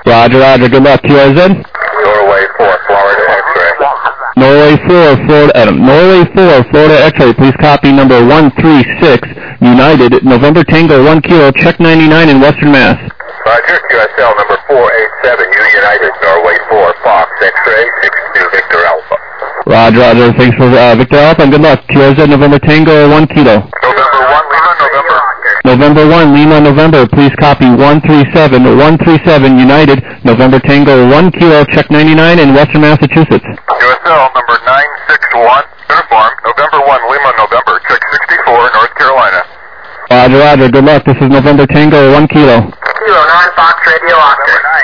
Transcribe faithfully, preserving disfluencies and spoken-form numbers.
Roger, roger. Good luck. Q R Z? Norway four, Florida X-ray. Norway four, Florida, uh, Norway four, Florida X-ray. Please copy number one three six, United, November Tango one Kilo, check ninety-nine in Western Mass. Roger, Q S L number four eight seven, U United, Norway four, Fox X-ray, six two Victor Alpha. Roger, roger. Thanks for uh, Victor Alpha, and good luck. Q R Z, November Tango one Kilo. November one, Lima, November. November one, Lima, November. Please copy one three seven, one three seven, United, November Tango one Kilo, check ninety-nine in Western Massachusetts. Q S L number nine six one, Uniform, November one, Lima, November, check sixty-four, North Carolina. Roger, roger. Good luck. This is November Tango one Kilo. Kilo nine, Fox Radio, Oscar.